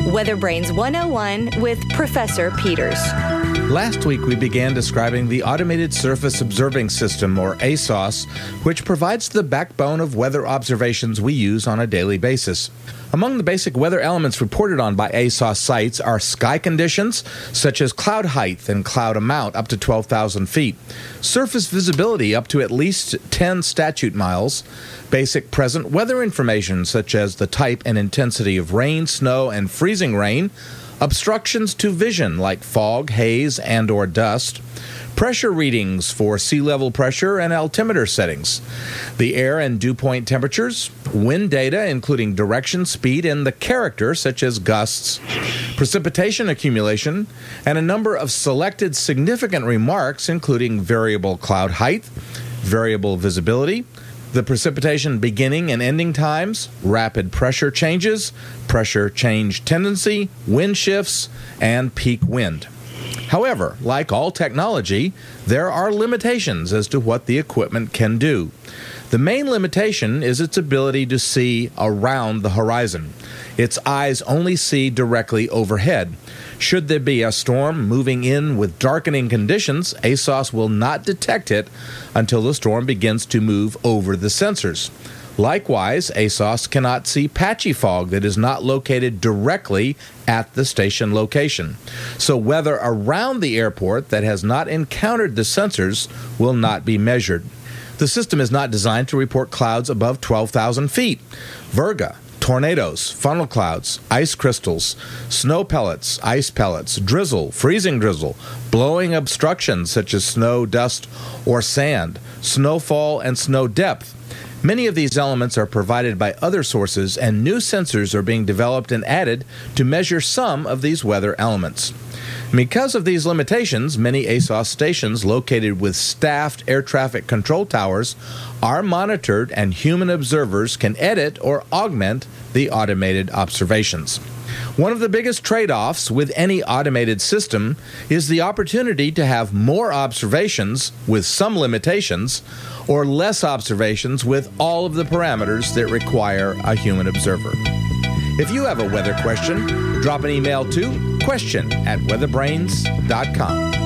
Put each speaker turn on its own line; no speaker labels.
Weather Brains 101 with Professor Peters.
Last week, we began describing the Automated Surface Observing System, or ASOS, which provides the backbone of weather observations we use on a daily basis. Among the basic weather elements reported on by ASOS sites are sky conditions, such as cloud height and cloud amount up to 12,000 feet, surface visibility up to at least 10 statute miles, basic present weather information, such as the type and intensity of rain, snow, and freezing rain, obstructions to vision like fog, haze, and/or dust, pressure readings for sea level pressure and altimeter settings, the air and dew point temperatures, wind data including direction, speed, and the character such as gusts, precipitation accumulation, and a number of selected significant remarks including variable cloud height, variable visibility, the precipitation beginning and ending times, rapid pressure changes, pressure change tendency, wind shifts, and peak wind. However, like all technology, there are limitations as to what the equipment can do. The main limitation is its ability to see around the horizon. Its eyes only see directly overhead. Should there be a storm moving in with darkening conditions, ASOS will not detect it until the storm begins to move over the sensors. Likewise, ASOS cannot see patchy fog that is not located directly at the station location. So weather around the airport that has not encountered the sensors will not be measured. The system is not designed to report clouds above 12,000 feet. Virga, tornadoes, funnel clouds, ice crystals, snow pellets, ice pellets, drizzle, freezing drizzle, blowing obstructions such as snow, dust, or sand, snowfall, and snow depth. Many of these elements are provided by other sources, and new sensors are being developed and added to measure some of these weather elements. Because of these limitations, many ASOS stations located with staffed air traffic control towers are monitored, and human observers can edit or augment the automated observations. One of the biggest trade-offs with any automated system is the opportunity to have more observations with some limitations or less observations with all of the parameters that require a human observer. If you have a weather question, drop an email to question@weatherbrains.com.